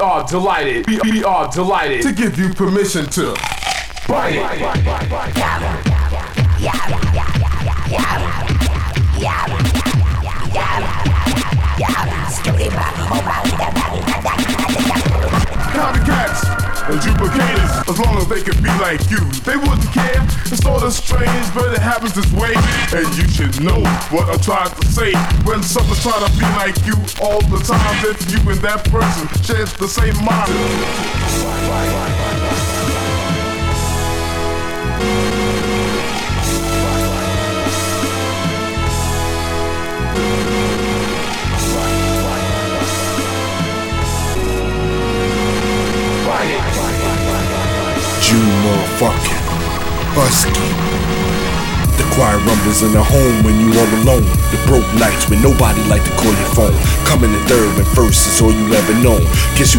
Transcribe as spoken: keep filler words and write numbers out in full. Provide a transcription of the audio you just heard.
are delighted, we, we are delighted to give you permission to bite it. Copycats and duplicators, as long as they could be like you, they wouldn't care. It's sort of strange, but it happens this way. And you should know what I'm trying to say. When someone's trying to be like you all the time, if you and that person share the same mind. You motherfucking husky. The quiet rumbles in the home when you all alone. The broke nights when nobody like to call your phone. Coming in third when first is all you ever known. Guess you